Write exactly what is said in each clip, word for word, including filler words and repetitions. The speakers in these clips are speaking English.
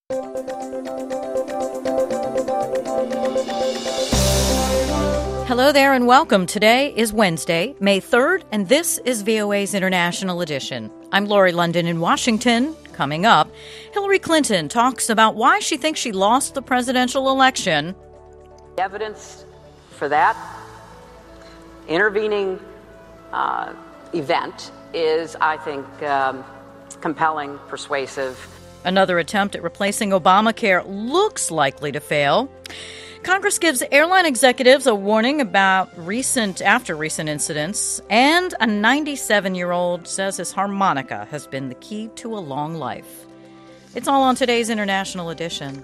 Hello there and welcome. Today is Wednesday, May third, and this is V O A's International Edition. I'm Lori London in Washington. Coming up, Hillary Clinton talks about why she thinks she lost the presidential election. Evidence for that intervening uh, event is, I think, um, compelling, persuasive. Another attempt at replacing Obamacare looks likely to fail. Congress gives airline executives a warning about recent, after recent incidents, and a ninety-seven-year-old says his harmonica has been the key to a long life. It's all on today's International Edition.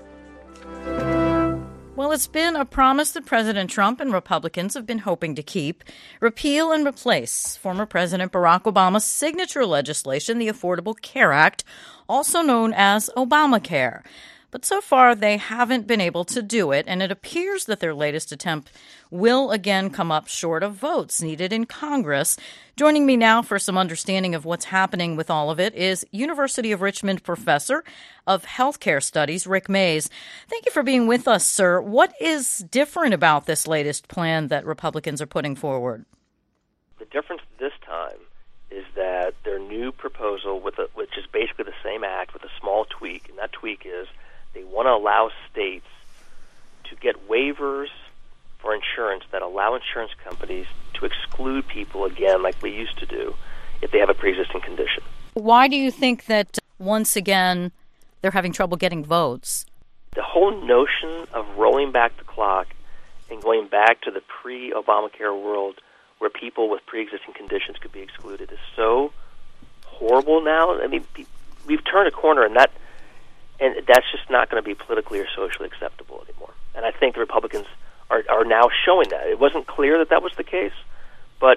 Well, it's been a promise that President Trump and Republicans have been hoping to keep. Repeal and replace former President Barack Obama's signature legislation, the Affordable Care Act, also known as Obamacare. But so far, they haven't been able to do it, and it appears that their latest attempt will again come up short of votes needed in Congress. Joining me now for some understanding of what's happening with all of it is University of Richmond professor of healthcare studies, Rick Mays. Thank you for being with us, sir. What is different about this latest plan that Republicans are putting forward? The difference this time is that their new proposal, with a, which is basically the same act with a small tweak, and that tweak is they want to allow states to get waivers for insurance that allow insurance companies to exclude people again, like we used to do, if they have a pre-existing condition. Why do you think that, once again, they're having trouble getting votes? The whole notion of rolling back the clock and going back to the pre-Obamacare world where people with pre-existing conditions could be excluded is so horrible now. I mean, we've turned a corner, and that And that's just not going to be politically or socially acceptable anymore. And I think the Republicans are, are now showing that. It wasn't clear that that was the case, but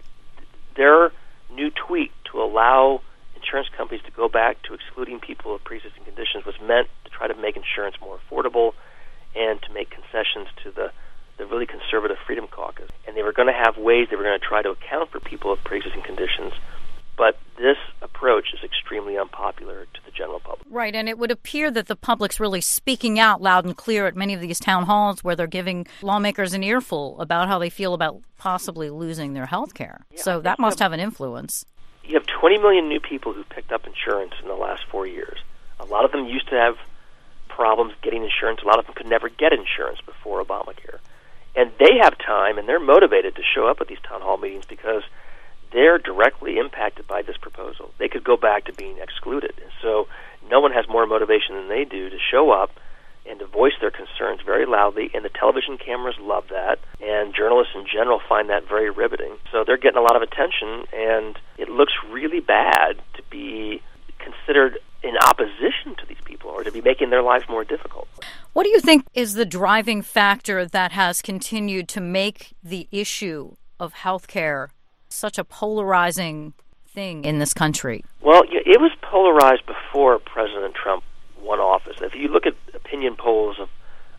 their new tweak to allow insurance companies to go back to excluding people with pre-existing conditions was meant to try to make insurance more affordable and to make concessions to the, the really conservative Freedom Caucus. And they were going to have ways they were going to try to account for people with pre-existing conditions. But this approach is extremely unpopular to the general public. Right, and it would appear that the public's really speaking out loud and clear at many of these town halls where they're giving lawmakers an earful about how they feel about possibly losing their health care. Yeah, so that must have, have an influence. You have twenty million new people who picked up insurance in the last four years. A lot of them used to have problems getting insurance. A lot of them could never get insurance before Obamacare. And they have time, and they're motivated to show up at these town hall meetings because they're directly impacted by this proposal. They could go back to being excluded. And so no one has more motivation than they do to show up and to voice their concerns very loudly, and the television cameras love that, and journalists in general find that very riveting. So they're getting a lot of attention, and it looks really bad to be considered in opposition to these people or to be making their lives more difficult. What do you think is the driving factor that has continued to make the issue of health care such a polarizing thing in this country? Well, it was polarized before President Trump won office. If you look at opinion polls of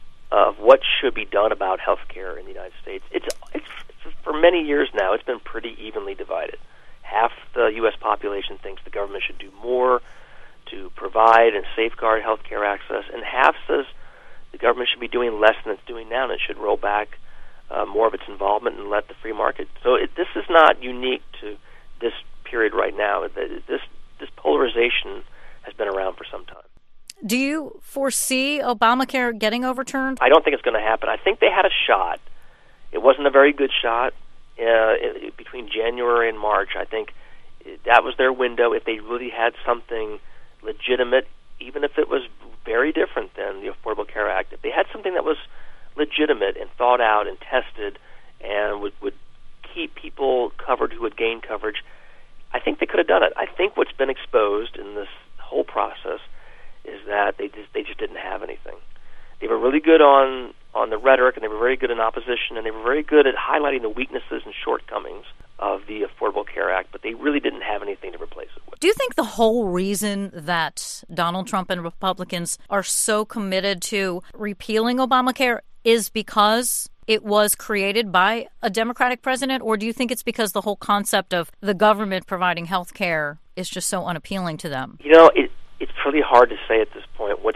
of what should be done about health care in the United States, it's, it's for many years now, it's been pretty evenly divided. Half the U S population thinks the government should do more to provide and safeguard health care access, and half says the government should be doing less than it's doing now and it should roll back Uh, more of its involvement and let the free market. So it, this is not unique to this period right now. This this polarization has been around for some time. Do you foresee Obamacare getting overturned? I don't think it's going to happen. I think they had a shot. It wasn't a very good shot uh, it, between January and March. I think that was their window. If they really had something legitimate, even if it was very different than the Affordable Care Act, if they had something that was legitimate and thought out and tested and would, would keep people covered who would gain coverage, I think they could have done it. I think what's been exposed in this whole process is that they just they just didn't have anything. They were really good on, on the rhetoric, and they were very good in opposition, and they were very good at highlighting the weaknesses and shortcomings of the Affordable Care Act, but they really didn't have anything to replace it with. Do you think the whole reason that Donald Trump and Republicans are so committed to repealing Obamacare is because it was created by a Democratic president, or do you think it's because the whole concept of the government providing health care is just so unappealing to them? You know, it, it's pretty hard to say at this point what's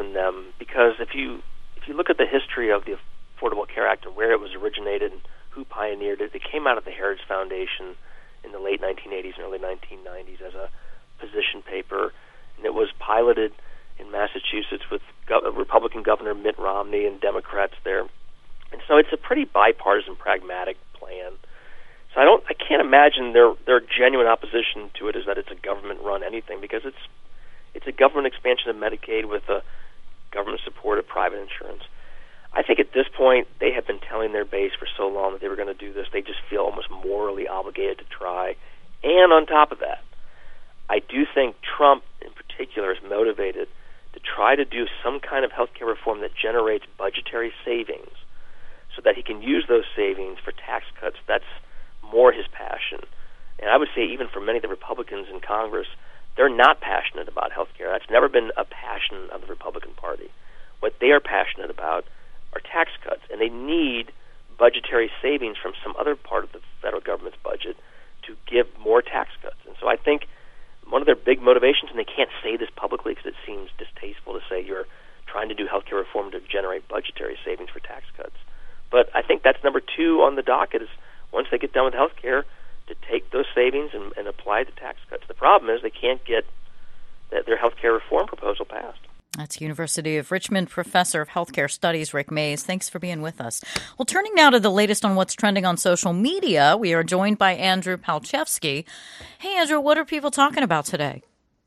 imagine them, because if you if you look at the history of the Affordable Care Act and where it was originated and who pioneered it, it came out of the Heritage Foundation in the late nineteen eighties and early nineteen nineties as a position paper, and it was piloted in Massachusetts with Go- Republican Governor Mitt Romney and Democrats there. And so it's a pretty bipartisan, pragmatic plan. So I don't, I can't imagine their their genuine opposition to it is that it's a government-run anything, because it's it's a government expansion of Medicaid with a government-supported private insurance. I think at this point they have been telling their base for so long that they were going to do this, they just feel almost morally obligated to try. And on top of that, I do think Trump in particular is motivated to try to do some kind of health care reform that generates budgetary savings so that he can use those savings for tax cuts. That's more his passion. And I would say even for many of the Republicans in Congress, they're not passionate about health care. That's never been a passion of the Republican Party. What they are passionate about are tax cuts, and they need budgetary savings from some other part of the federal government's budget to give more tax cuts. And so I think one of their big motivations, and they can't say this publicly because it seems distasteful to say you're trying to do health care reform to generate budgetary savings for tax cuts. But I think that's number two on the docket, is once they get done with health care, to take those savings and, and apply the tax cuts. The problem is they can't get their health care reform proposal passed. That's University of Richmond Professor of Healthcare Studies, Rick Mays. Thanks for being with us. Well, turning now to the latest on what's trending on social media, we are joined by Andrew Palchevsky. Hey, Andrew, what are people talking about today?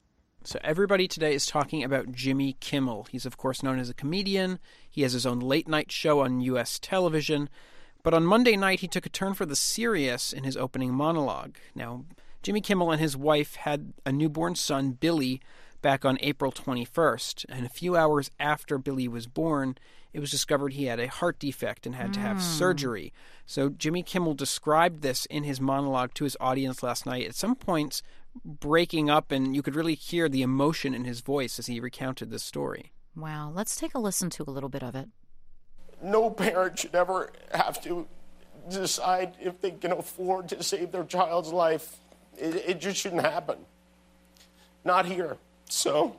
So everybody today is talking about Jimmy Kimmel. He's, of course, known as a comedian. He has his own late-night show on U S television. But on Monday night, he took a turn for the serious in his opening monologue. Now, Jimmy Kimmel and his wife had a newborn son, Billy, back on April twenty-first. And a few hours after Billy was born, it was discovered he had a heart defect and had mm. to have surgery. So Jimmy Kimmel described this in his monologue to his audience last night, at some points breaking up, and you could really hear the emotion in his voice as he recounted this story. Wow. Let's take a listen to a little bit of it. No parent should ever have to decide if they can afford to save their child's life. It, it just shouldn't happen. Not here. So,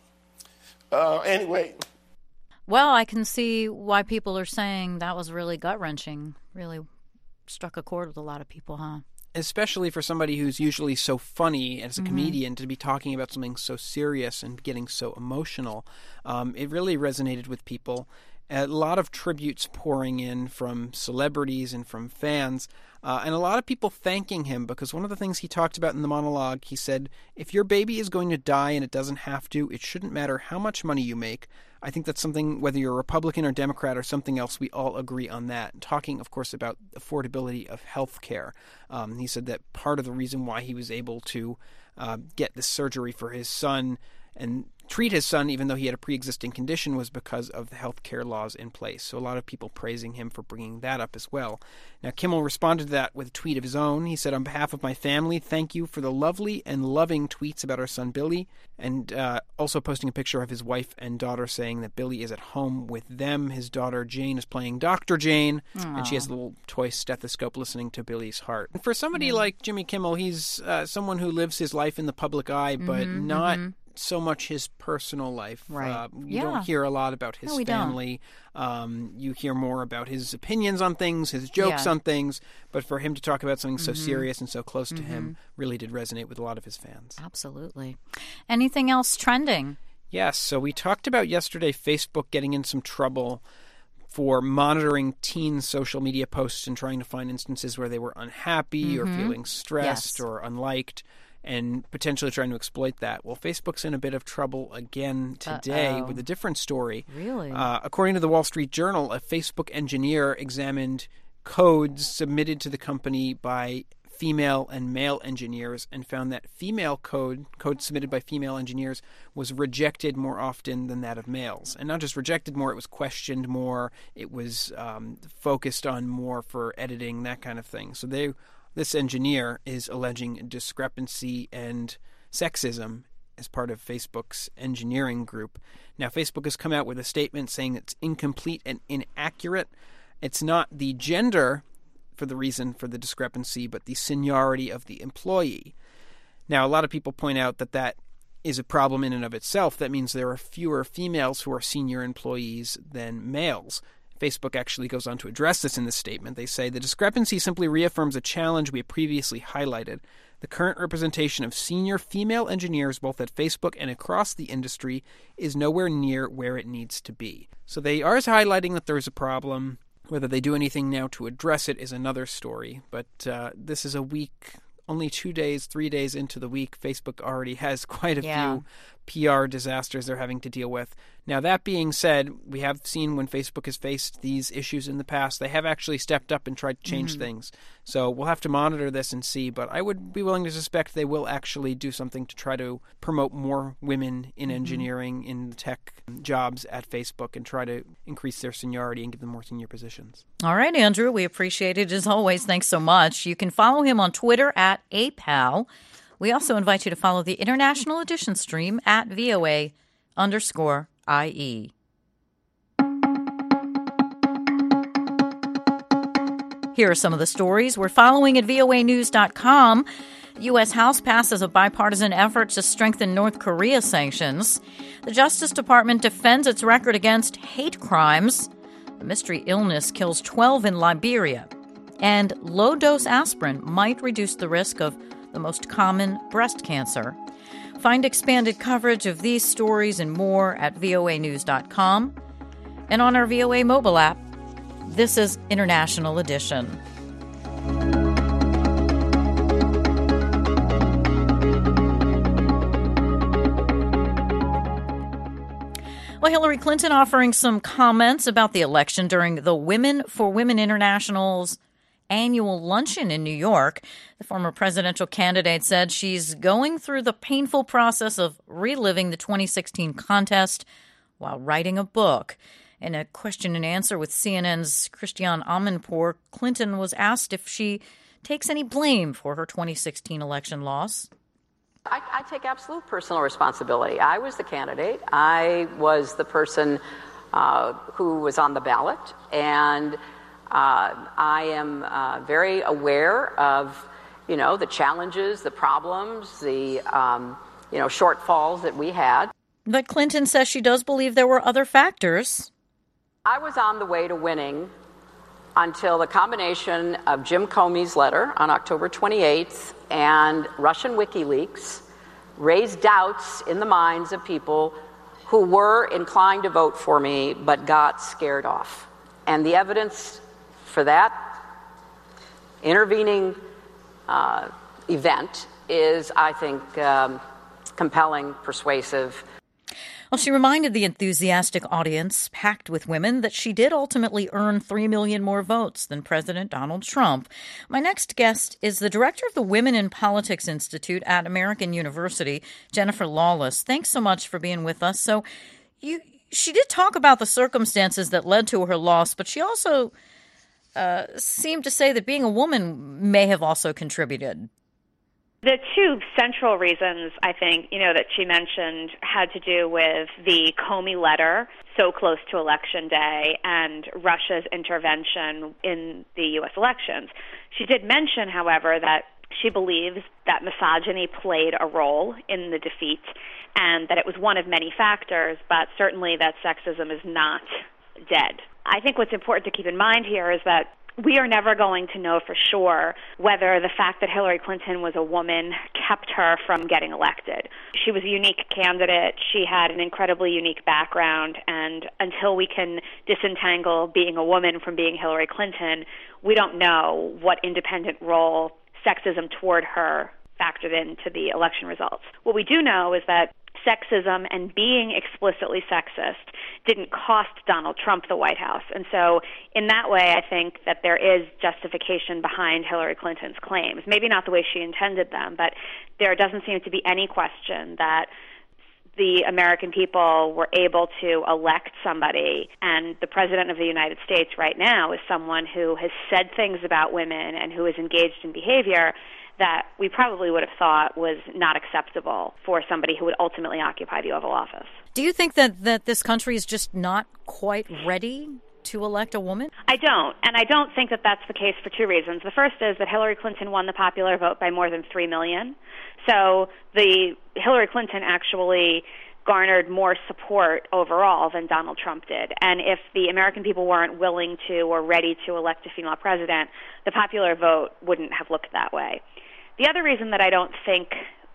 uh, anyway. Well, I can see why people are saying that was really gut-wrenching. Really struck a chord with a lot of people, huh? Especially for somebody who's usually so funny as a mm-hmm. comedian, to be talking about something so serious and getting so emotional. Um, it really resonated with people. A lot of tributes pouring in from celebrities and from fans, uh, and a lot of people thanking him, because one of the things he talked about in the monologue, he said, if your baby is going to die and it doesn't have to, it shouldn't matter how much money you make. I think that's something, whether you're a Republican or Democrat or something else, we all agree on that. Talking, of course, about affordability of health care. Um, he said that part of the reason why he was able to uh, get this surgery for his son and treat his son, even though he had a pre-existing condition, was because of the health care laws in place. So a lot of people praising him for bringing that up as well. Now, Kimmel responded to that with a tweet of his own. He said, on behalf of my family, thank you for the lovely and loving tweets about our son Billy, and uh, also posting a picture of his wife and daughter saying that Billy is at home with them. His daughter Jane is playing Doctor Jane, Aww. And she has a little toy stethoscope listening to Billy's heart. And for somebody mm. like Jimmy Kimmel, he's uh, someone who lives his life in the public eye, but mm-hmm, not... Mm-hmm. so much his personal life. Right. Uh, you yeah. don't hear a lot about his no, family. Um, you hear more about his opinions on things, his jokes yeah. on things. But for him to talk about something mm-hmm. so serious and so close mm-hmm. to him really did resonate with a lot of his fans. Absolutely. Anything else trending? Yes. So we talked about yesterday Facebook getting in some trouble for monitoring teen social media posts and trying to find instances where they were unhappy mm-hmm. or feeling stressed yes. or unliked, and potentially trying to exploit that. Well, Facebook's in a bit of trouble again today Uh-oh. with a different story. Really? Uh, according to the Wall Street Journal, a Facebook engineer examined codes submitted to the company by female and male engineers and found that female code, code submitted by female engineers, was rejected more often than that of males. And not just rejected more, it was questioned more, it was um, focused on more for editing, that kind of thing. So they... This engineer is alleging discrepancy and sexism as part of Facebook's engineering group. Now, Facebook has come out with a statement saying it's incomplete and inaccurate. It's not the gender for the reason for the discrepancy, but the seniority of the employee. Now, a lot of people point out that that is a problem in and of itself. That means there are fewer females who are senior employees than males. Facebook actually goes on to address this in this statement. They say, the discrepancy simply reaffirms a challenge we have previously highlighted. The current representation of senior female engineers both at Facebook and across the industry is nowhere near where it needs to be. So they are highlighting that there is a problem. Whether they do anything now to address it is another story. But uh, this is a week, only two days, three days into the week. Facebook already has quite a yeah. few P R disasters they're having to deal with. Now, that being said, we have seen when Facebook has faced these issues in the past, they have actually stepped up and tried to change mm-hmm. things. So we'll have to monitor this and see, but I would be willing to suspect they will actually do something to try to promote more women in mm-hmm. engineering, in tech jobs at Facebook, and try to increase their seniority and give them more senior positions. All right, Andrew, we appreciate it as always. Thanks so much. You can follow him on Twitter at A P A L. We also invite you to follow the International Edition stream at VOA underscore IE. Here are some of the stories we're following at V O A news dot com. U S. House passes a bipartisan effort to strengthen North Korea sanctions. The Justice Department defends its record against hate crimes. A mystery illness kills twelve in Liberia. And low-dose aspirin might reduce the risk of the most common breast cancer. Find expanded coverage of these stories and more at V O A news dot com and on our V O A mobile app. This is International Edition. Well, Hillary Clinton offering some comments about the election during the Women for Women International's annual luncheon in New York. The former presidential candidate said she's going through the painful process of reliving the twenty sixteen contest while writing a book. In a question and answer with C N N's Christiane Amanpour, Clinton was asked if she takes any blame for her twenty sixteen election loss. I, I take absolute personal responsibility. I was the candidate. I was the person uh, who was on the ballot, and Uh, I am uh, very aware of, you know, the challenges, the problems, the, um, you know, shortfalls that we had. But Clinton says she does believe there were other factors. I was on the way to winning until the combination of Jim Comey's letter on October twenty-eighth and Russian WikiLeaks raised doubts in the minds of people who were inclined to vote for me but got scared off. And the evidence for that intervening uh, event is, I think, um, compelling, persuasive. Well, she reminded the enthusiastic audience, packed with women, that she did ultimately earn three million more votes than President Donald Trump. My next guest is the director of the Women in Politics Institute at American University, Jennifer Lawless. Thanks so much for being with us. So you, she did talk about the circumstances that led to her loss, but she also Uh, seemed to say that being a woman may have also contributed. The two central reasons, I think, you know, that she mentioned had to do with the Comey letter so close to Election Day and Russia's intervention in the U S elections. She did mention, however, that she believes that misogyny played a role in the defeat and that it was one of many factors, but certainly that sexism is not dead. I think what's important to keep in mind here is that we are never going to know for sure whether the fact that Hillary Clinton was a woman kept her from getting elected. She was a unique candidate. She had an incredibly unique background, and until we can disentangle being a woman from being Hillary Clinton, we don't know what independent role sexism toward her factored into the election results. What we do know is that sexism and being explicitly sexist didn't cost Donald Trump the White House. And so in that way, I think that there is justification behind Hillary Clinton's claims. Maybe not the way she intended them, but there doesn't seem to be any question that the American people were able to elect somebody, and the President of the United States right now is someone who has said things about women and who is engaged in behavior that we probably would have thought was not acceptable for somebody who would ultimately occupy the Oval Office. Do you think that, that this country is just not quite ready to elect a woman? I don't, and I don't think that that's the case for two reasons. The first is that Hillary Clinton won the popular vote by more than three million. So the Hillary Clinton actually garnered more support overall than Donald Trump did. And if the American people weren't willing to or ready to elect a female president, the popular vote wouldn't have looked that way. The other reason that I don't think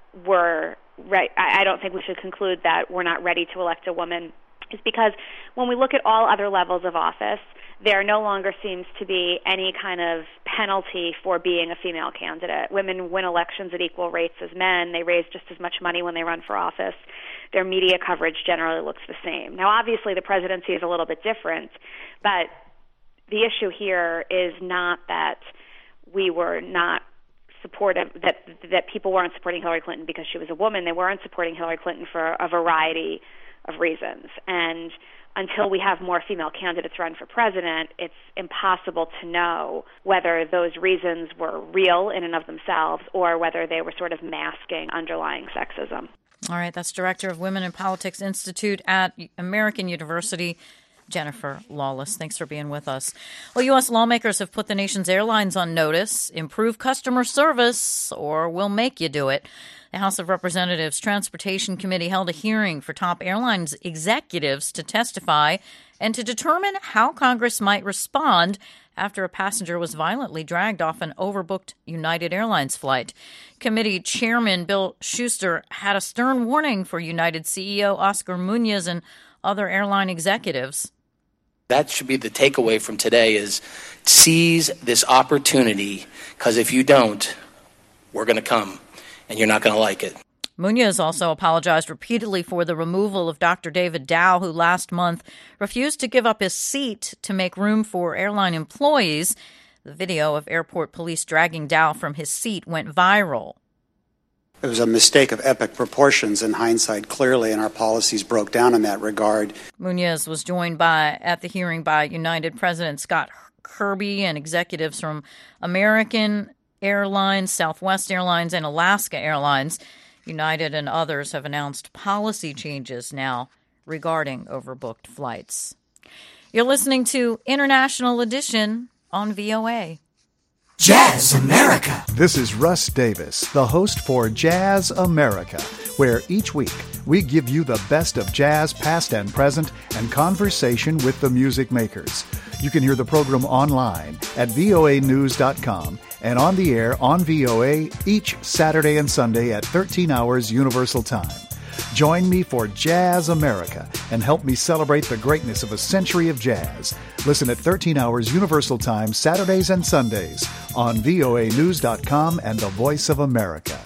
we're right, I don't think we should conclude that we're not ready to elect a woman is because when we look at all other levels of office, there no longer seems to be any kind of penalty for being a female candidate. Women win elections at equal rates as men. They raise just as much money when they run for office. Their media coverage generally looks the same. Now, obviously, the presidency is a little bit different, but the issue here is not that we were not supportive, that that people weren't supporting Hillary Clinton because she was a woman. They weren't supporting Hillary Clinton for a variety of reasons. And until we have more female candidates run for president, it's impossible to know whether those reasons were real in and of themselves or whether they were sort of masking underlying sexism. All right, that's Director of Women in Politics Institute at American University, Jennifer Lawless. Thanks for being with us. Well, U S lawmakers have put the nation's airlines on notice. Improve customer service or we'll make you do it. The House of Representatives Transportation Committee held a hearing for top airlines executives to testify and to determine how Congress might respond after a passenger was violently dragged off an overbooked United Airlines flight. Committee Chairman Bill Schuster had a stern warning for United C E O Oscar Munoz and other airline executives. That should be the takeaway from today is seize this opportunity, because if you don't, we're going to come. And you're not going to like it. Munoz also apologized repeatedly for the removal of Doctor David Dow, who last month refused to give up his seat to make room for airline employees. The video of airport police dragging Dow from his seat went viral. It was a mistake of epic proportions in hindsight, clearly, and our policies broke down in that regard. Munoz was joined by at the hearing by United President Scott Kirby and executives from American Airlines, Southwest Airlines, and Alaska Airlines. United and others have announced policy changes now regarding overbooked flights. You're listening to International Edition on V O A. Jazz America. This is Russ Davis, the host for Jazz America, where each week we give you the best of jazz past and present and conversation with the music makers. You can hear the program online at V O A news dot com and on the air on V O A each Saturday and Sunday at thirteen hours Universal Time. Join me for Jazz America and help me celebrate the greatness of a century of jazz. Listen at thirteen hours Universal Time Saturdays and Sundays on V O A news dot com and the Voice of America.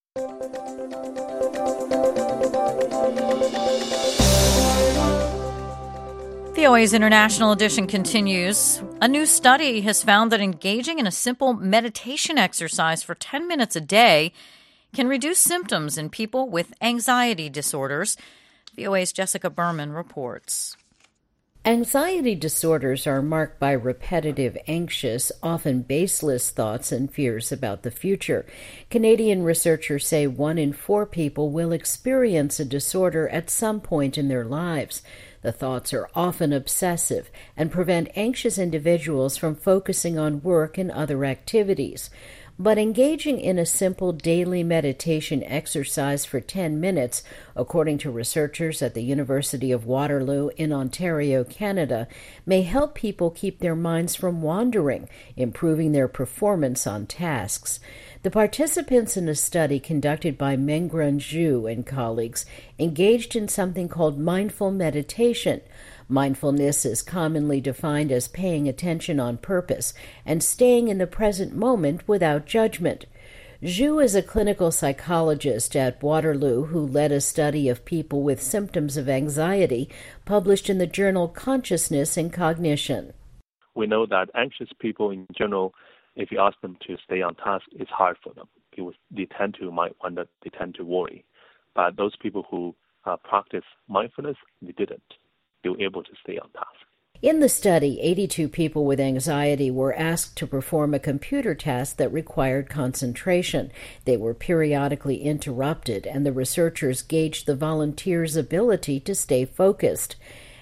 V O A's International Edition continues. A new study has found that engaging in a simple meditation exercise for ten minutes a day can reduce symptoms in people with anxiety disorders. V O A's Jessica Berman reports. Anxiety disorders are marked by repetitive, anxious, often baseless thoughts and fears about the future. Canadian researchers say one in four people will experience a disorder at some point in their lives. The thoughts are often obsessive and prevent anxious individuals from focusing on work and other activities. But engaging in a simple daily meditation exercise for ten minutes, according to researchers at the University of Waterloo in Ontario, Canada, may help people keep their minds from wandering, improving their performance on tasks. The participants in a study conducted by Mengren Zhu and colleagues engaged in something called mindful meditation. Mindfulness is commonly defined as paying attention on purpose and staying in the present moment without judgment. Zhu is a clinical psychologist at Waterloo who led a study of people with symptoms of anxiety published in the journal Consciousness and Cognition. We know that anxious people in general, if you ask them to stay on task, it's hard for them. People, they tend to might wonder, they tend to worry. But those people who uh, practice mindfulness, they didn't. They were able to stay on task. In the study, eighty-two people with anxiety were asked to perform a computer task that required concentration. They were periodically interrupted, and the researchers gauged the volunteers' ability to stay focused.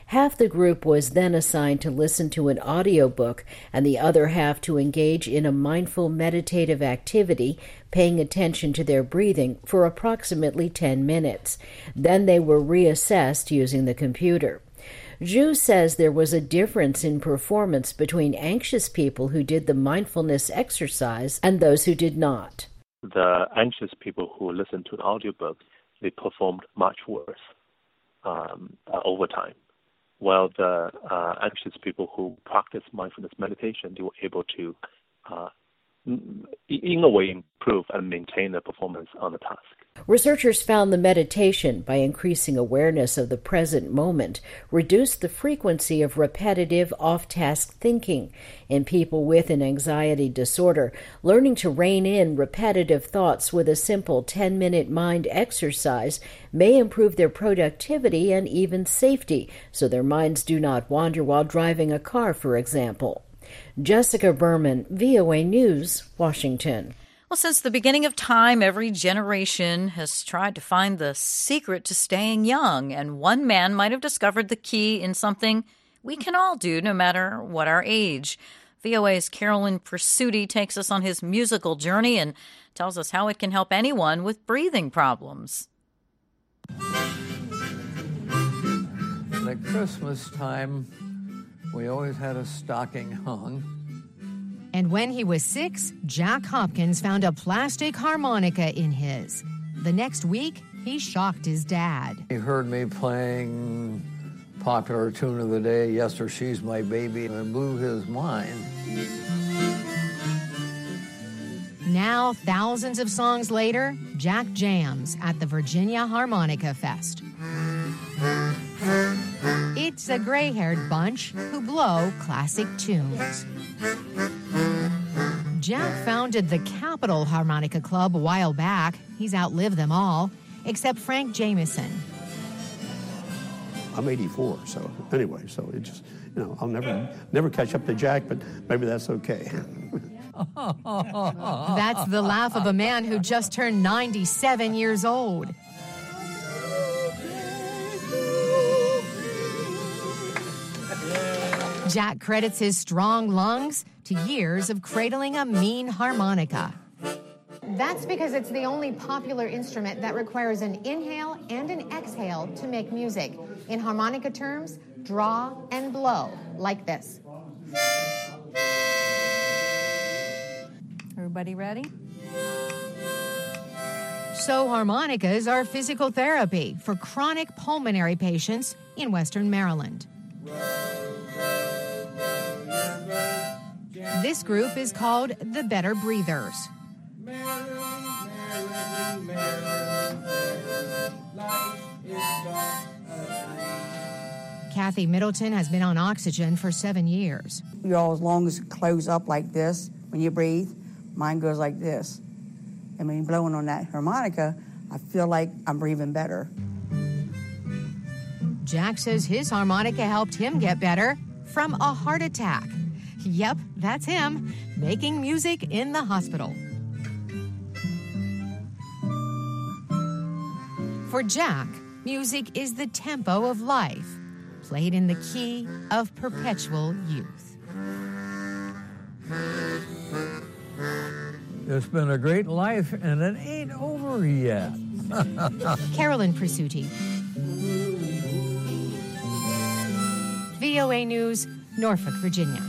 Half the group was then assigned to listen to an audiobook and the other half to engage in a mindful meditative activity, paying attention to their breathing for approximately ten minutes. Then they were reassessed using the computer. Zhu says there was a difference in performance between anxious people who did the mindfulness exercise and those who did not. The anxious people who listened to the audiobook, they performed much worse um, uh, over time, while the uh, anxious people who practiced mindfulness meditation, they were able to, uh, in a way, improve and maintain their performance on the task. Researchers found the meditation, by increasing awareness of the present moment, reduced the frequency of repetitive, off-task thinking. In people with an anxiety disorder, learning to rein in repetitive thoughts with a simple ten-minute mind exercise may improve their productivity and even safety, so their minds do not wander while driving a car, for example. Jessica Berman, V O A News, Washington. Well, since the beginning of time, every generation has tried to find the secret to staying young, and one man might have discovered the key in something we can all do no matter what our age. V O A's Carolyn Presutti takes us on his musical journey and tells us how it can help anyone with breathing problems. At Christmas time, we always had a stocking hung. And when he was six, Jack Hopkins found a plastic harmonica in his. The next week, he shocked his dad. He heard me playing popular tune of the day, Yes or She's My Baby, and blew his mind. Now, thousands of songs later, Jack jams at the Virginia Harmonica Fest. It's a gray-haired bunch who blow classic tunes. Jack founded the Capitol Harmonica Club a while back. He's outlived them all, except Frank Jameson. I'm eighty-four, so anyway, so it just, you know, I'll never never catch up to Jack, but maybe that's okay. That's the laugh of a man who just turned ninety-seven years old. Jack credits his strong lungs to years of cradling a mean harmonica. That's because it's the only popular instrument that requires an inhale and an exhale to make music. In harmonica terms, draw and blow, like this. Everybody ready? So harmonicas are physical therapy for chronic pulmonary patients in Western Maryland. This group is called the Better Breathers. Kathy Middleton has been on oxygen for seven years. You know, as long as it closes up like this, when you breathe, mine goes like this. And when you're blowing on that harmonica, I feel like I'm breathing better. Jack says his harmonica helped him get better from a heart attack. Yep, that's him, making music in the hospital. For Jack, music is the tempo of life, played in the key of perpetual youth. It's been a great life, and it ain't over yet. Carolyn Presutti. V O A News, Norfolk, Virginia.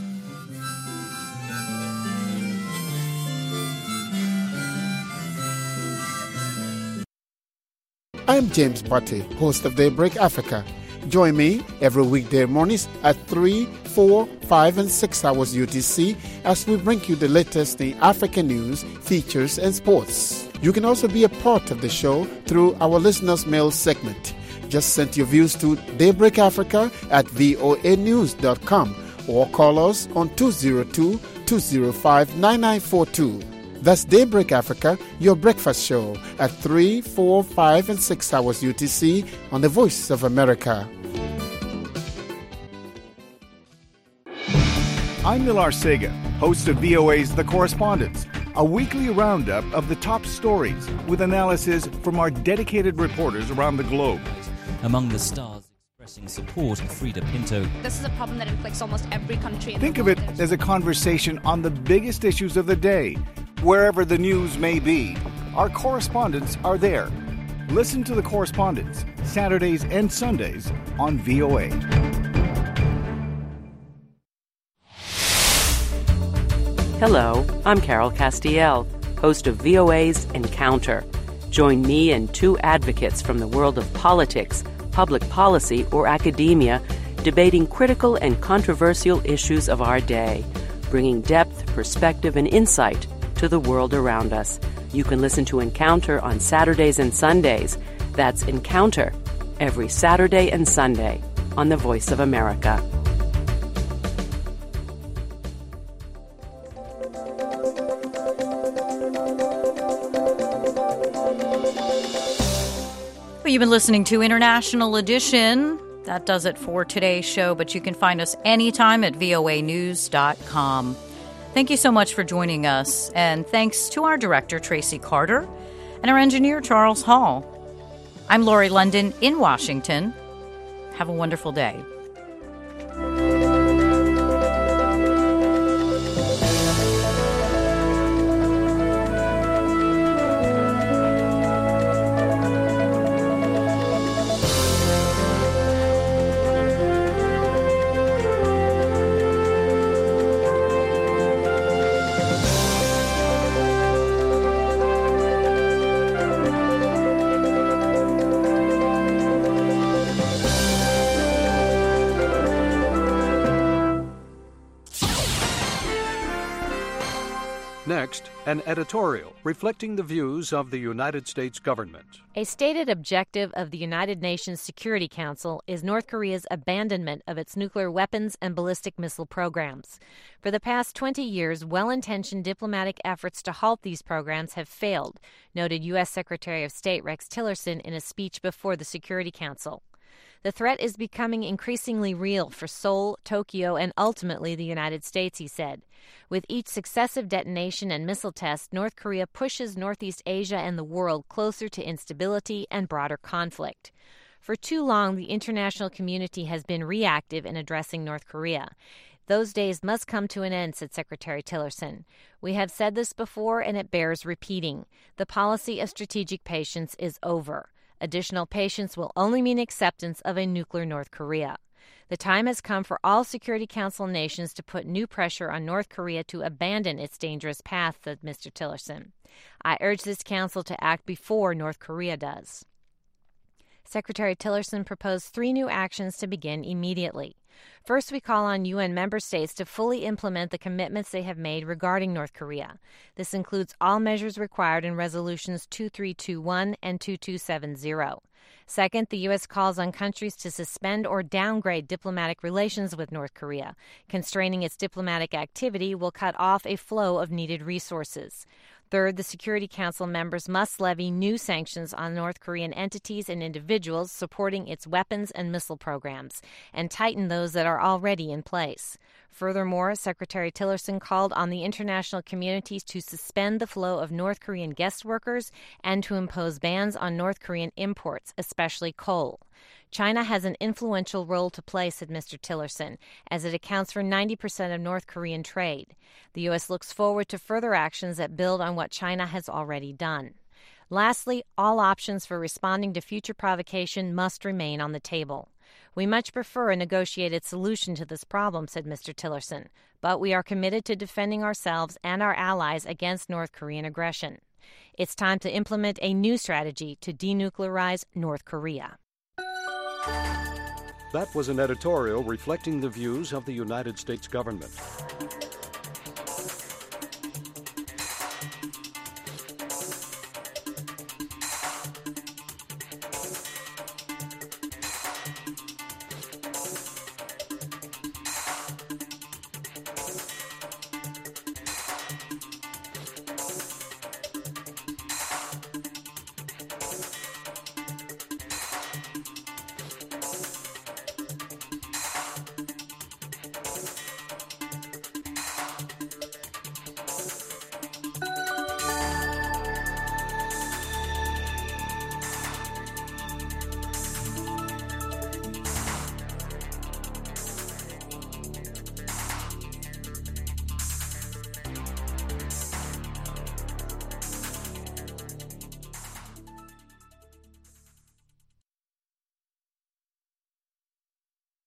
I'm James Butte, host of Daybreak Africa. Join me every weekday mornings at three, four, five, and six hours U T C as we bring you the latest in African news, features, and sports. You can also be a part of the show through our listeners' mail segment. Just send your views to Daybreak Africa at voa news dot com or call us on two oh two, two oh five, nine nine four two. That's Daybreak Africa, your breakfast show at three, four, five, and six hours U T C on the Voice of America. I'm Nilar Sega, host of V O A's The Correspondents, a weekly roundup of the top stories with analysis from our dedicated reporters around the globe. Among the stars Support Frida Pinto. This is a problem that inflicts almost every country in Think the of world. it as a conversation on the biggest issues of the day, wherever the news may be. Our correspondents are there. Listen to The Correspondents, Saturdays and Sundays on V O A. Hello, I'm Carol Castiel, host of V O A's Encounter. Join me and two advocates from the world of politics, public policy, or academia, debating critical and controversial issues of our day, bringing depth, perspective, and insight to the world around us. You can listen to Encounter on Saturdays and Sundays. That's Encounter, every Saturday and Sunday on the Voice of America. You've been listening to International Edition. That does it for today's show, but you can find us anytime at V O A news dot com. Thank you so much for joining us, and thanks to our director, Tracy Carter, and our engineer, Charles Hall. I'm Lori London in Washington. Have a wonderful day. Next, an editorial reflecting the views of the United States government. A stated objective of the United Nations Security Council is North Korea's abandonment of its nuclear weapons and ballistic missile programs. For the past twenty years, well-intentioned diplomatic efforts to halt these programs have failed, noted U S Secretary of State Rex Tillerson in a speech before the Security Council. The threat is becoming increasingly real for Seoul, Tokyo, and ultimately the United States, he said. With each successive detonation and missile test, North Korea pushes Northeast Asia and the world closer to instability and broader conflict. For too long, the international community has been reactive in addressing North Korea. Those days must come to an end, said Secretary Tillerson. We have said this before, and it bears repeating. The policy of strategic patience is over. Additional patience will only mean acceptance of a nuclear North Korea. The time has come for all Security Council nations to put new pressure on North Korea to abandon its dangerous path, said Mister Tillerson. I urge this council to act before North Korea does. Secretary Tillerson proposed three new actions to begin immediately. First, we call on U N member states to fully implement the commitments they have made regarding North Korea. This includes all measures required in Resolutions two three two one and two two seven zero. Second, the U S calls on countries to suspend or downgrade diplomatic relations with North Korea. Constraining its diplomatic activity will cut off a flow of needed resources. Third, the Security Council members must levy new sanctions on North Korean entities and individuals supporting its weapons and missile programs, and tighten those that are already in place. Furthermore, Secretary Tillerson called on the international communities to suspend the flow of North Korean guest workers and to impose bans on North Korean imports, especially coal. China has an influential role to play, said Mister Tillerson, as it accounts for ninety percent of North Korean trade. The U S looks forward to further actions that build on what China has already done. Lastly, all options for responding to future provocation must remain on the table. We much prefer a negotiated solution to this problem, said Mister Tillerson, but we are committed to defending ourselves and our allies against North Korean aggression. It's time to implement a new strategy to denuclearize North Korea. That was an editorial reflecting the views of the United States government.